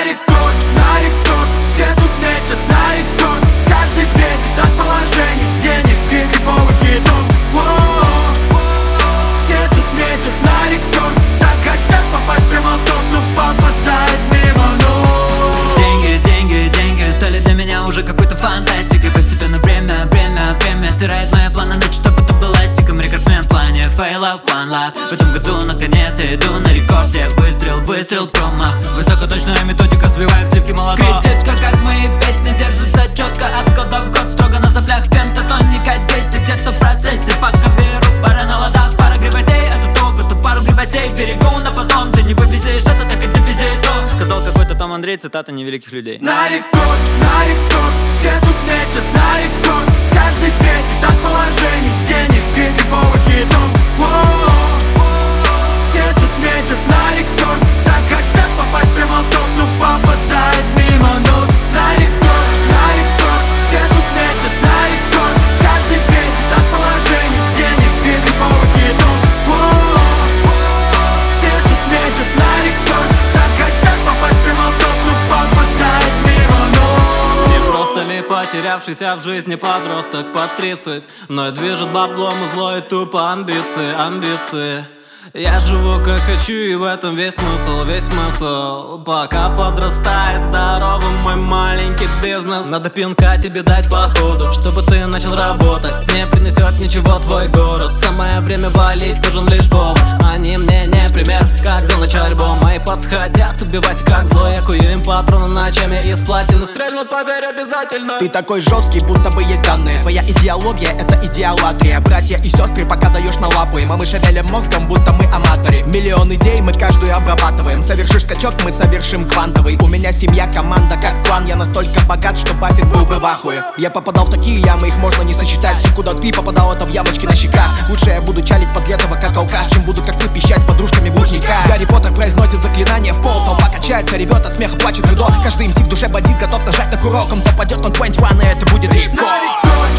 на рекорд, все тут метят на рекорд. Каждый бредит от положений, денег и криповых хитов. Все тут метят на рекорд, так хотят попасть прямо в топ, но попадает мимо, ну. Деньги стали для меня уже какой-то фантастикой. Постепенно время стирает мои планы на чисто, будто эластиком. Рекордсмен в плане фейлов, one love. В этом году наконец я иду на рекорде. Выстрел, промах. Высокоточная методика, сбиваем сливки молоко. Кредитка, как мои песни, держится четко от года в год. Строго на соплях пентатоника, действий где-то в процессе. Пока беру пары на ладах, пара грибосей. Это топ, это пару грибосей берегу на потом. Ты не вывезешь это, так и ты вези то. Сказал какой-то там Андрей, цитата невеликих людей. На рекорд, все тут метят на рекорд. Каждый бредит от положений, денег и криповых хитов. Все тут метят на рекорд, так хотят попасть прямо в топ, но попадает мимо, ну. На рекорд, все тут метят на рекорд. Каждый бредит от положений, денег и криповых хитов. Все тут метят на рекорд, так хотят попасть прямо в топ, но попадает мимо, ну. Не просто ли потерявшийся в жизни подросток под 30? Мной движет баблом и зло и тупо амбиции. Я живу как хочу, и в этом весь смысл. Пока подрастает здоровым мой маленький бизнес, надо пинка тебе дать по ходу, чтобы ты начал работать. Не принесет ничего твой город, самое время валить, нужен лишь повод. Они мне не пример, как за ночь альбома. И подходят убивать как зло. Я кую им патроны ночами из платины. Стрельнут, поверь, обязательно. Ты такой жесткий, будто бы есть данные. Твоя идеология — это идеалатрия. Братья и сестры, пока даешь на лапы, а мы шевелим мозгом, будто мы аматоры. Миллион идей, мы каждую обрабатываем. Совершишь скачок, мы совершим квантовый. У меня семья, команда, как план. Я настолько богат, что Баффет был бы в ахуе. Я попадал в такие ямы, их можно не сосчитать. Все, куда ты попадал, это в ямочки на щеках. Лучше я буду чалить подлетого, как алкаш, чем буду, как вы, пищать с подружками в лужниках. Гарри Поттер произносит заклинание в пол. Толпа качается, ревет от смеха, плачет рядок. Каждый МС в душе бодит, готов нажать на курок. Он попадет на 21, и это будет рекорд.